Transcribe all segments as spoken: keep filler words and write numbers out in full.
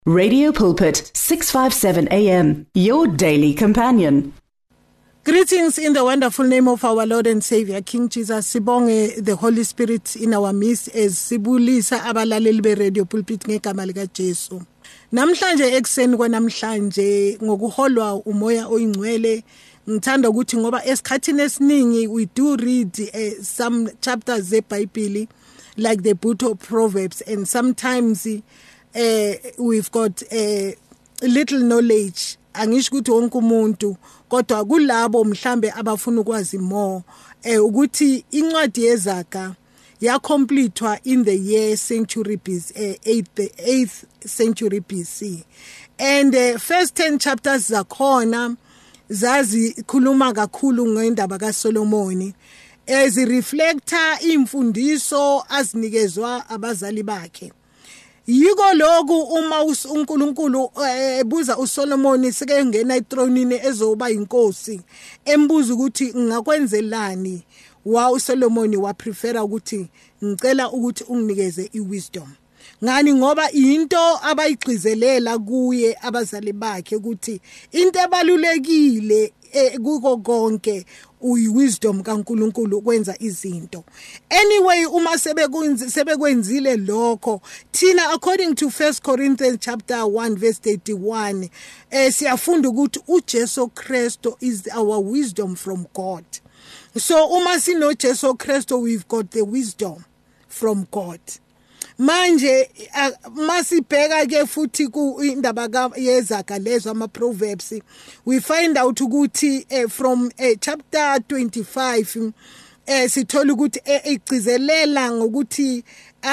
Radio Pulpit, six fifty-seven A M, your daily companion. Greetings in the wonderful name of our Lord and Savior, King Jesus. Sibonge the Holy Spirit in our midst as sibulisa abalaleli be Radio Pulpit ngegama lika Jesu. Namhlanje ekseni kwanamhlanje ngokuholwa umoya oyingcwele ngithanda ukuthi ngoba esikhathini esiningi we do read uh, some chapters zeBhayibheli like the book of Proverbs, and sometimes uh, we've got uh, little knowledge. Angisho ukuthi wonke umuntu kodwa kulabo mhlambe abafuna ukwazi more eh ukuthi incwadi yezaga ya completwa in the year century B C, uh, eighth, eighth century B C, and the uh, first ten chapters zakhona zazi khuluma kakhulu ngendaba kaSolomoni as reflector imfundiso azinikezwa abazali bakhe. Yiko lokhu uma uNkulunkulu ebuza uSolomoni sike ngena etronini ezoba inkosi embuza ukuthi ngakwenzelani, wa uSolomoni wa prefera ukuthi ngicela ukuthi unginikeze iwisdom. Ngani ngoba into abayigcizelela kuye abazali bakhe ukuthi into ebalulekile kuko konke uyiwisdom kaNkulunkulu ukwenza izinto. Anyway, uma sebekwenzile lokho thina according to First Corinthians chapter one verse thirty-one eh siyafunda ukuthi uJesu Kristo is our wisdom from God. So uma sino Jesu Kristo, we've got the wisdom from God. Manje masibheka ke futhi ku indaba yezaga lezo ama Proverbs, we find out ukuthi uh, from uh, chapter twenty-five eh sithola ukuthi egcizelela ngokuthi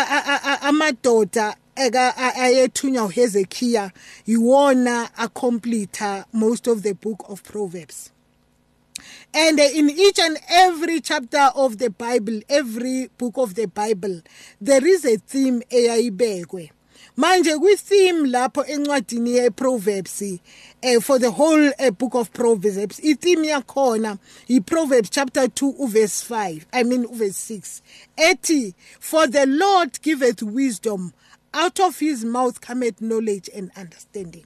amadoda ayethunywa uHezekiah yiwona a complete most of the book of Proverbs. And in each and every chapter of the Bible, every book of the Bible, there is a theme eyayibekwe. Manje kwi theme lapho encwadini ye Proverbs eh, for the whole uh, book of Proverbs, I theme yakhona i Proverbs chapter two verse five, I mean verse six. Ethi, for the Lord giveth wisdom, out of his mouth cometh knowledge and understanding.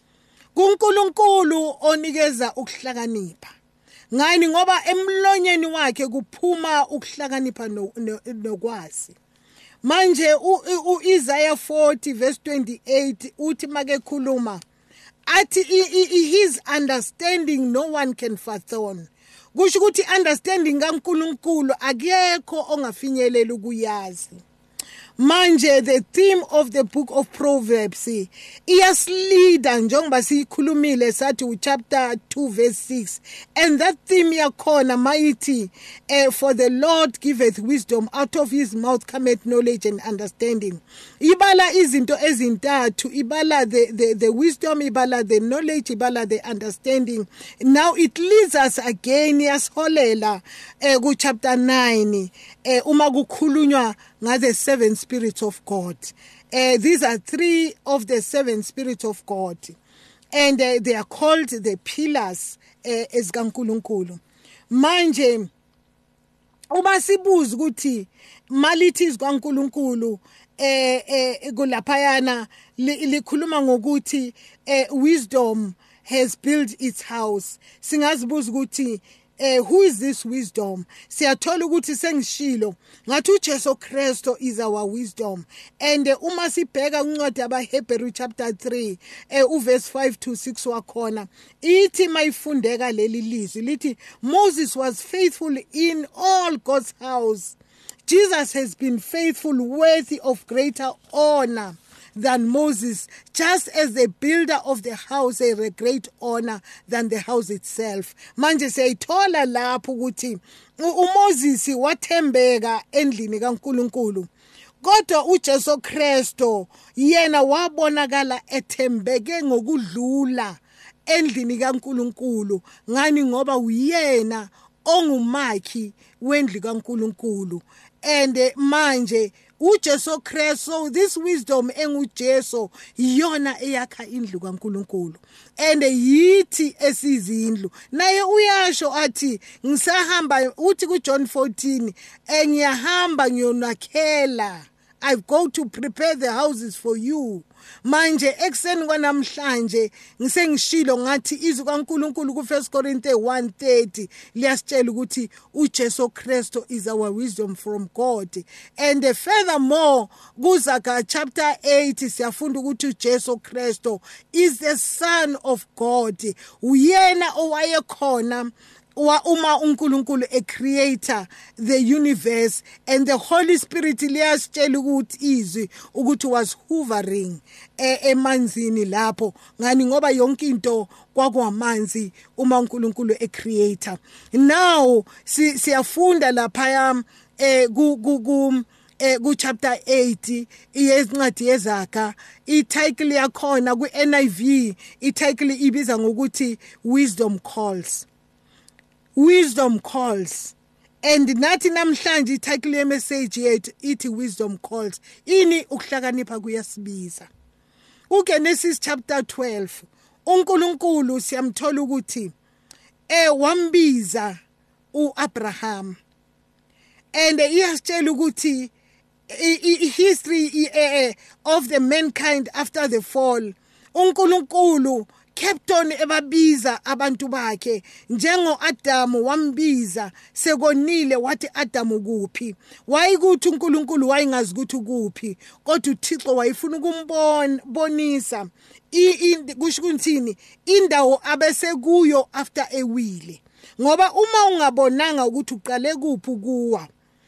kuNkulunkulu onikeza ukuhlakanipha. Ngani ngoba emlonyeni wakhe kuphuma ukuhlakanipha nokwazi. Manje uIsaiah forty verse twenty-eight uthi make khuluma athi his understanding no one can fathom. Kusho ukuthi understanding kaNkulunkulu akekho ongafinyelela ukuyazi. Manje the theme of the book of Proverbs iyaslida njengoba sikhulumile sathi chapter two verse six, and that theme yakhona mayithi eh, for the Lord giveth wisdom, out of his mouth cometh knowledge and understanding. Ibala izinto ezintathu, ibala the, the, the wisdom, ibala the knowledge, ibala the understanding. Now it leads us again yasiholela eh, ku chapter nine eh, uma kukhulunywa nga the seven spirits of God. Uh, these are three of the seven spirits of God, and uh, they are called the pillars as uh, kaNkulunkulu. Manje uma sibuza ukuthi malithi kaNkulunkulu eh eh kulaphayana likhuluma ngokuthi eh, wisdom has built its house. Singazibuza ukuthi Uh, who is this wisdom? Siyathola ukuthi sengishilo ngathi uJesu Kristo is our wisdom. And uh, uma sibheka uncwadi yabaHebrew chapter three uh, uverse five to six wakhona ithi mayifundeka leli lizwi lithi Moses was faithful in all God's house. Jesus has been faithful, worthy of greater honor than Moses, just as the builder of the house has a great honor than the house itself. Manje siyayithola lapho ukuthi uMoses wathembeka endlini kaNkulunkulu, kodwa uJesu Kristo yena wabonakala ethembeke ngokudlula endlini kaNkulunkulu. Ngani ngoba uyena ongumakhi wendlu kaNkulunkulu. And uh, manje uJesu Kristo, this wisdom enguJesu yona eyakha indlu kaNkulunkulu, and yithi esizindlu. Naye uyasho athi ngisahamba uthi ku John fourteen, engiyahamba ngiyonakhela I go to prepare the houses for you. Manje ekseni kwanamhlanje ngisengishilo ngathi izwi kaNkulunkulu ku First Corinthians one thirty liyasitshela ukuthi uJesu Kristo is our wisdom from God. And uh, furthermore kuZaga chapter eight siyafunda ukuthi uJesu Kristo is the Son of God. Uyena owayekhona uma uNkulunkulu a creator the universe, and the Holy Spirit liyasitshela ukuthi izwi ukuthi was hovering emanzini lapho ngani ngoba yonke into kwakwamanzi uma uNkulunkulu a creator. Now siyafunda lapha eh ku ku eh ku chapter eight iyencwadi yeZaga, ititle yakhona ku N I V ititle ibiza ngokuthi wisdom calls. Wisdom calls. And nathi namhlanje ititle ye message yethu ithi wisdom calls. Ini ukuhlakanipha kuyasibiza. uGenesis chapter twelve uNkulunkulu siyamthola ukuthi eh wambiza uAbraham. And iyasitshela ukuthi history of the mankind after the fall, uNkulunkulu kept on ebabiza abantu bakhe njengo Adamu wambiza sekonile wathi Adamu kuphi. Wayikuthi uNkulunkulu wayingazi ukuthi kuphi, kodwa uThixo wayifuna ukumbonisa kusho ukuthini indawo abese kuyo after ewile. Ngoba uma ungabonanga ukuthi uqale kuphi kuwa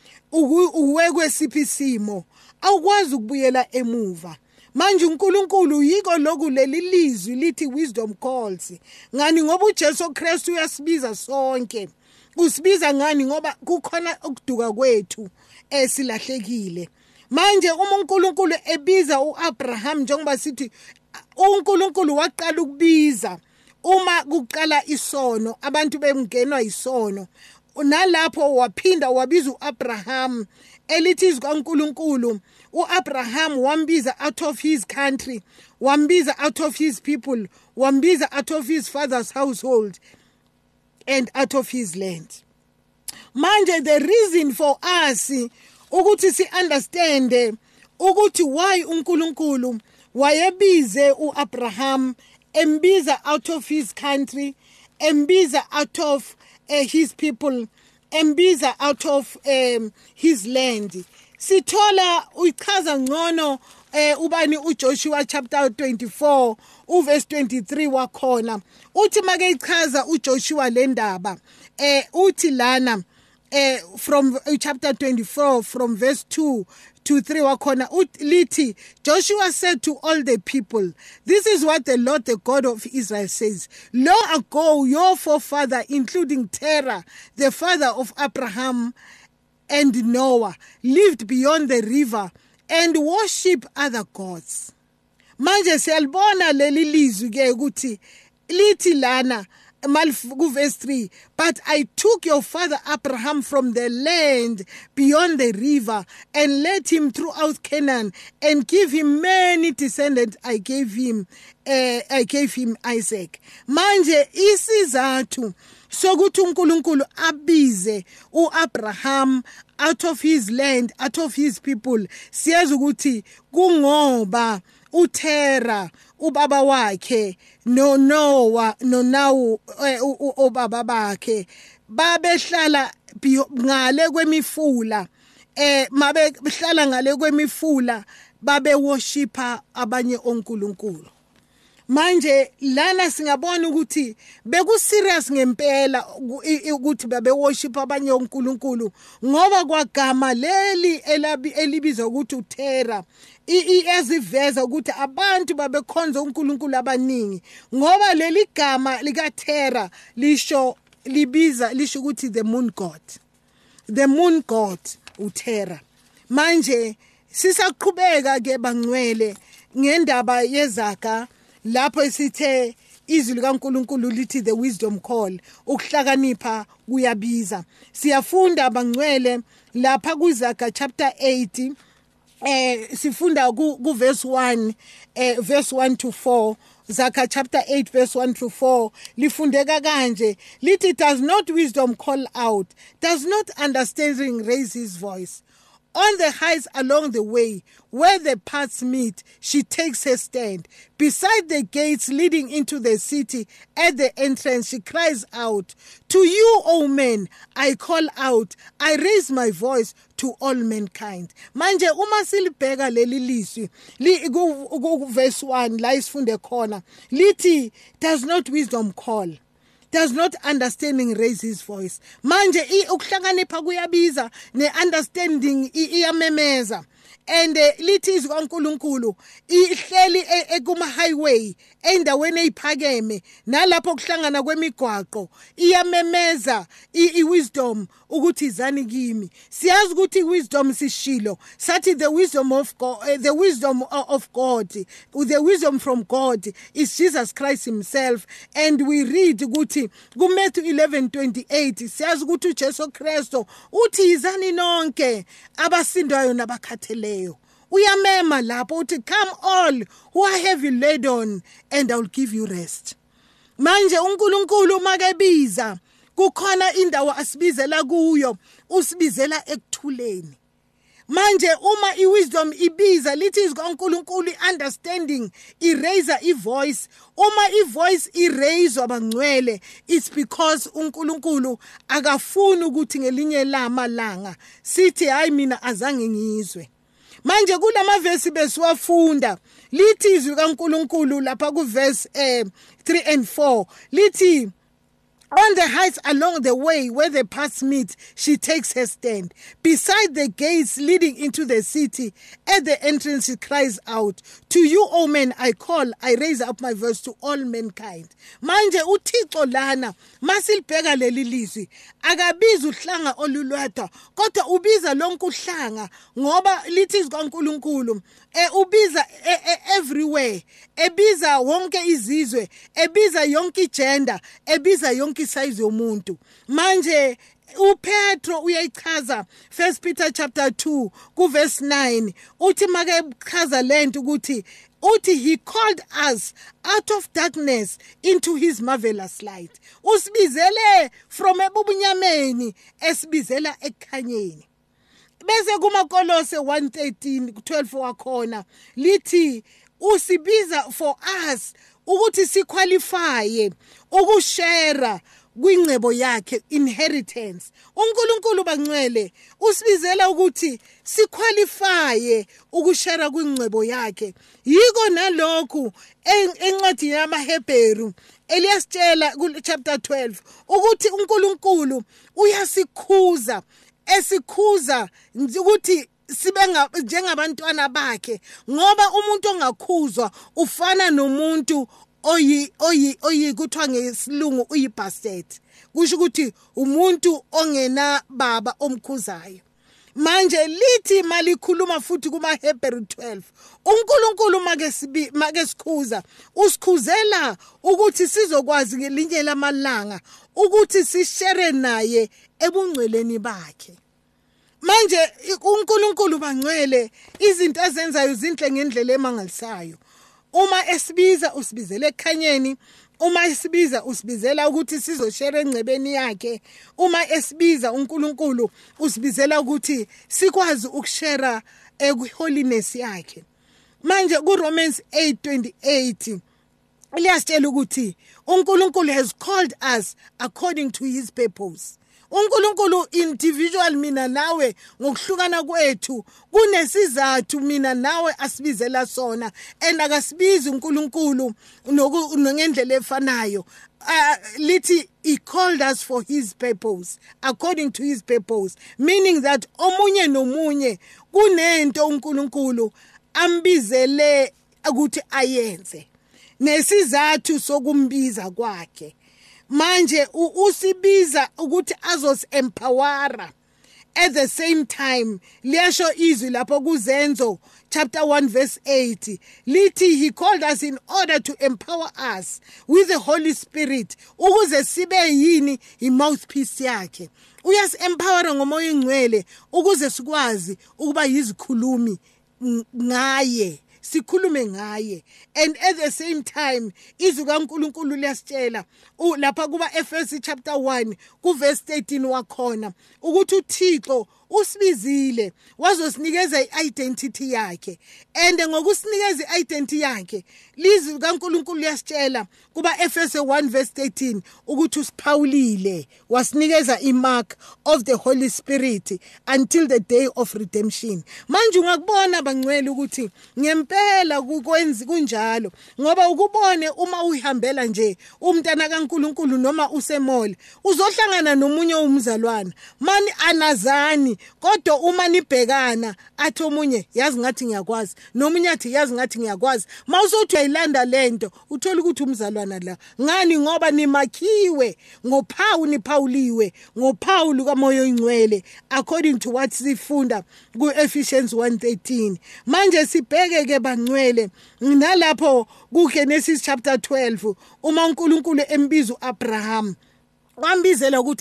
uwekwe siphi simo awukwazi ukubuyela emuva. Manje uNkulunkulu yiko lokhu leli lizwi lithi wisdom calls. Ngani ngoba uJesu Kristu uyasibiza sonke. Usibiza ngani ngoba kukhona ukuduka kwethu esilahlekile. Manje uma uNkulunkulu ebiza uAbraham njengoba sithi uNkulunkulu waqala ukubiza uma kuqala isono, abantu bemngenwa isono. Nalapho waphinda wabiza uAbraham elithi izwi kaNkulunkulu. uAbraham wambiza out of his country, wambiza out of his people, wambiza out of his father's household and out of his land. Manje the reason for us ukuthi si understand ukuthi why uNkulunkulu wayebize uAbraham, embiza out of his country, embiza out of uh, his people, embiza out of um, his land. Sithola uyichaza ngcono eh ubani uJoshua chapter twenty-four uverse twenty-three wakhona uthi make ichaza uJoshua le ndaba eh uthi lana eh from chapter twenty-four from verse two to three wakhona uthi Joshua said to all the people, this is what the Lord the God of Israel says, long ago your forefather including Terah the father of Abraham and Noah lived beyond the river and worship other gods. Manje siyalibona leli lizwi ke ukuthi lithi lana ku verse three, but I took your father Abraham from the land beyond the river and led him throughout Canaan and give him many descendants. I gave him uh, I gave him Isaac. Manje isizathu sokuthi uNkulunkulu abize uAbraham out of his land, out of his people, siyazi ukuthi kungoba uTerah ubaba wakhe no Noah no Nawu obaba bakhe babehlala ngale kwemifula, eh mabe behlala ngale kwemifula babe worshipa abanye onkulunkulu. Manje lana singabona ukuthi beku serious ngempela ukuthi babe worship abanye onkulunkulu ngoba kwagama leli elabi elibizwa ukuthi uTerah iyaziveza ukuthi abantu babekhonza uNkulunkulu abaningi ngoba leli gama lika Terah lisho libiza lisho ukuthi the moon god, the moon god uTerah. Manje sisaqhubeka ke bangcwele ngendaba yeZaga lapho esithe izwi likaNkulunkulu lithi the wisdom call, ukuhlakanipha kuyabiza. Siyafunda bangcwele lapha kuZaga chapter eight eh sifunda ku verse one eh verse one to four. Zaga chapter eight verse one to four lifundeka kanje lithi, does not wisdom call out, does not understanding raise his voice? On the heights along the way, where the paths meet, she takes her stand. Beside the gates leading into the city, at the entrance, she cries out, "To you, O men, I call out. I raise my voice to all mankind." Manje uma silibheka leli lizwi, li ku verse one la isifunde khona, lithi, does not wisdom call? Does not understanding raise his voice? Manje ukuhlakanipha kuyabiza, ne-understanding iyamemeza. And uh, lithi izwi kaNkulunkulu ihleli ekuma highway endaweni eziphakeme nalapho kuhlangana kwemigwaqo iyamemeza iwisdom ukuthi izani kimi. Siyazi ukuthi wisdom sishilo sathi the wisdom of God, uh, the wisdom of God, the wisdom from God is Jesus Christ himself. And we read ukuthi ku Matthew eleven twenty-eight siyazi ukuthi uJesu Kristu uthi izani nonke abasindwayo nabakhatheleyo. Uyamema lapho uthi, come all who are heavy laden and I will give you rest. Manje uNkulunkulu makebiza kukhona indawo asibizela kuyo, usibizela ekuthuleni. Manje uma iwisdom ibiza lithi izwi kaNkulunkulu understanding iraiser ivoice, uma ivoice iraise abangcwele, it's because uNkulunkulu akafuni ukuthi ngelinye lamalanga sithi hayi mina azange ngizwe. Manje kulama verse besiwafunda lithi izwi kaNkulunkulu lapha ku verse eh, three and four lithi, on the heights along the way where the paths meet, she takes her stand. Beside the gates leading into the city, at the entrance she cries out, to you, O men, I call, I raise up my voice to all mankind. Manje uThixo lana masilibheka leli lizwi akabiza uhlanga olulodwa kodwa ubiza lonke uhlanga ngoba lithi kaNkulunkulu e ubiza e, e, everywhere, ebiza wonke izizwe, ebiza yonke gender, ebiza yonke size yomuntu. Manje uPetro uyayichaza First Peter chapter two ku verse nine uthi makechaza lento ukuthi uthi he called us out of darkness into his marvelous light. Usibizele from ebubunyameni esibizela ekhanyeni. Bese kumaKolose one thirteen twelve wakhona lithi usibiza for us ukuthi siqualify ukushare kwingcebo yakhe inheritance. uNkulunkulu bangcwele usibizela ukuthi siqualify ukushare kwingcebo yakhe. Yiko nalokhu encwadi yamaHebheru eliyasitshela ku chapter twelve ukuthi uNkulunkulu uyasikhuza, esikhuza ukuthi sibe njengabantwana bakhe, ngoba umuntu ongakhuzwa ufana nomuntu oyi oyi oyi kuthiwa ngesilungu uyibastard, kusho ukuthi umuntu ongena baba omkhuzayo. Manje lithi malikhuluma futhi kuma Hebrew twelve uNkulunkulu make sibi make sikhuza usikhuzela ukuthi sizokwazi ngelinye lamalanga ukuthi sishare naye ebungcweleni bakhe. Manje uNkulunkulu bangcwele izinto ezenzayo zinhle ngendlela emangalisayo. Uma esibiza usibizela ekhanyeni, uma esibiza usibizela ukuthi sizoshare engcebeni yakhe, uma esibiza uNkulunkulu usibizela ukuthi sikwazi ukushare eholiness yakhe. Manje ku Romans eight twenty-eight liyasitshela ukuthi uNkulunkulu has called us according to his purpose. uNkulunkulu individual mina nawe ngokuhlukana kwethu kunesizathu mina nawe asibizela sona, and akasibizi uNkulunkulu ngendlela efanayo. Uh, lithi he called us for his purpose, according to his purpose, meaning that omunye nomunye kunento uNkulunkulu ambizele ukuthi ayenze nesizathu sokumbiza kwakhe. Manje usibiza ukuthi azos empowera. At the same time liyasho izwi lapho kuZenzo chapter one verse eight lithi he called us in order to empower us with the Holy Spirit ukuze sibe yini imouthpiece yakhe. Uyas empower ngomoya ingcwele ukuze sikwazi ukuba yizikhulumi ngaye, sikhulume ngaye. And at the same time izwi kaNkulunkulu liyasitshela lapha kuba Ephesians chapter one ku verse thirteen wakhona ukuthi uThixo usibizile wazosinikeza i-identity yakhe, and ngokusinikeza i-identity yakhe lizwi kaNkulunkulu liyasitshela kuba Efeso one verse thirteen ukuthi usiphawulile wasinikeza imark of the Holy Spirit until the day of redemption. Manje ungakubona bangcwele ukuthi ngempela kukwenzi kunjalo, ngoba ukubone uma uyihambela nje umntana kaNkulunkulu noma usemole uzohlangana nomunye umzalwana mani anazani, kodwa uma nibhekana athi omunye yazi ngathi ngiyakwazi nomunye athi yazi ngathi ngiyakwazi, mawusothi uyayilanda lento uthola ukuthi umzalwana la ngani, ngoba nimakhiwe ngophawu, niphawuliwe ngophawu lukaMoya oNgcwele according to what sifunda ku Ephesians one thirteen. Manje sibheke ke bangcwele nalapho ku Genesis chapter twelve uma uNkulunkulu embiza uAbraham wambizela ukuthi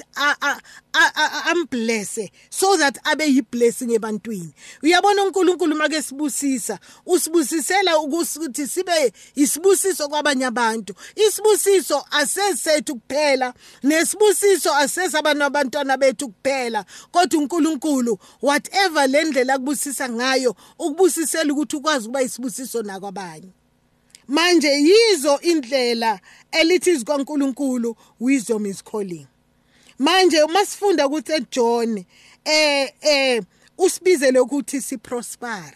amblesse so that abe yiblessing ebantwini. Uyabona uNkulunkulu make sibusisa usibusisela ukuthi sibe isibusiso kwabanye abantu. Isibusiso asesethu kuphela, nesibusiso asesabana abantwana bethu kuphela, kodwa uNkulunkulu whatever lendlela kubusisa ngayo ukubusisela ukuthi ukwazi kuba isibusiso nakwabanye. Manje yizo indlela elithi zikaNkulunkulu, wisdom is calling. Manje uma sifunda ukuthi John eh eh usibizele ukuthi si prosper.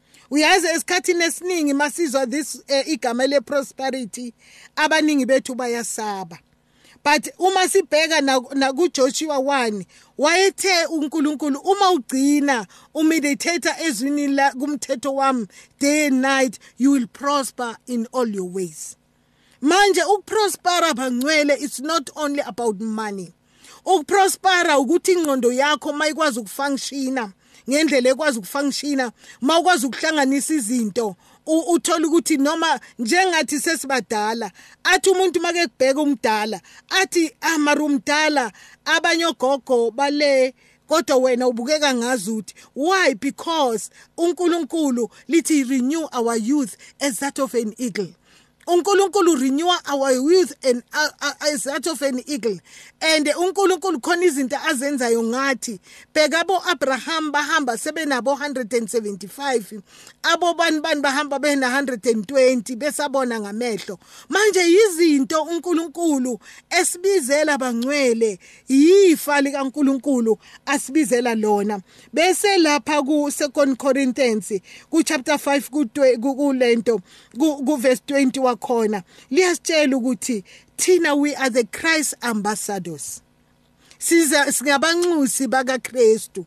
Uyazi esikhathini esiningi masizwa this eh, igama le prosperity abaningi bethu bayasaba. But uma sibheka na ku Joshua one wayethe uNkulunkulu uma ugcina umeditate ezwini la kumthetho wami day and night you will prosper in all your ways. Manje ukuprospera bangcwele it's not only about money. Ukuprospera ukuthi ingqondo yakho mayikwazi ukufunctiona ngendlela ekwazi ukufunctiona, mawukwazi ukuhlanganisa izinto uthola ukuthi noma njengathi sesibadala athi umuntu make kubheka umdala athi amarumdala abanye ogogo bale kodwa wena ubukeka ngazuthi. Why? Because uNkulunkulu lithi renew our youth as that of an eagle. uNkulunkulu renew our youth and uh, uh, as that of an eagle. And uNkulunkulu khona izinto azenzayo ngathi bheka bo Abraham bahamba sebenabo one hundred seventy-five, abo bani bani bahamba bena one hundred twenty besabona ngamehlo. Manje izinto uNkulunkulu esibizela bangcwele yifa likaNkulunkulu asibizela lona. Bese lapha ku Second Corinthians ku chapter five ku lento ku verse twenty wakhona liyasitshela ukuthi thina we are the Christ ambassadors. Siza singabanxusi baka Kristu.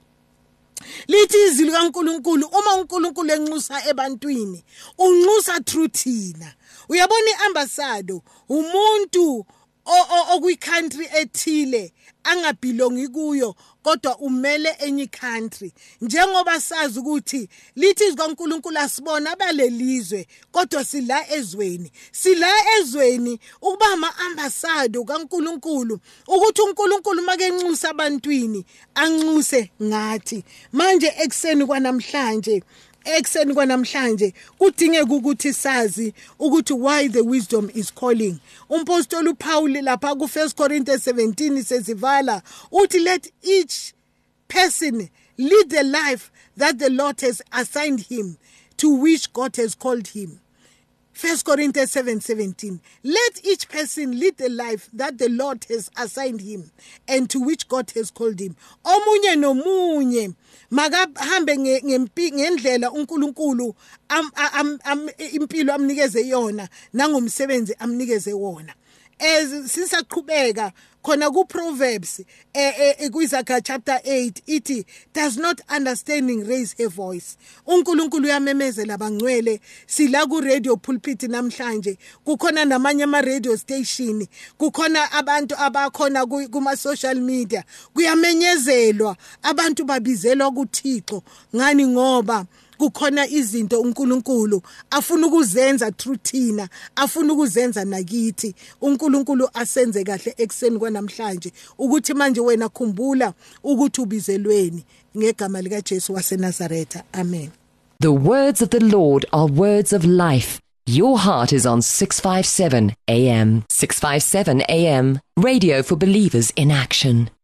Lithi izwi likaNkulunkulu uma uNkulunkulu enxusa ebantwini unxusa through thina. Uyabona iambassador umuntu okwi country ethile angabelongi kuyo kodwa umele enye country. Njengoba sazi ukuthi lithi izikaNkulunkulu asibona abalelizwe kodwa sila ezweni. Sila ezweni ukuba ama ambassador kaNkulunkulu ukuthi uNkulunkulu make enxusa abantwini anxuse ngathi. Manje ekseni kwanamhlanje Ekseni kwanamhlanje kudingeka ukuthi sazi ukuthi why the wisdom is calling. Umpostoli uPaul lapha ku First Corinthians seventeen sezivala uthi let each person lead the life that the Lord has assigned him, to which God has called him. First Corinthians seven seventeen. Let each person lead the life that the Lord has assigned him and to which God has called him. Omunye nomunye makahambe ngendlela uNkulunkulu impilo amnikeze yona nangomsebenzi amnikeze wona. As sisaqhubeka khona ku Proverbs eh kuIsaiah chapter eight ithi does not understanding raise her voice. uNkulunkulu uyamemezela bangcwele sila ku radio pulpit namhlanje kukhona namanye ama radio station kukhona abantu abakhona kuma social media kuyamenyezelwa abantu babizelwa kuThixo ngani ngoba kukhona izinto uNkulunkulu afuna ukuzenza through thina, afuna ukuzenza nakithi. uNkulunkulu asenze kahle ekseni kwanamhlanje ukuthi manje wena khumbula ukuthi ubizelweni ngegama lika Jesu waseNazaretha. Amen. The words of the Lord are words of life. Your heart is on six fifty-seven A M. six fifty-seven A M, radio for believers in action.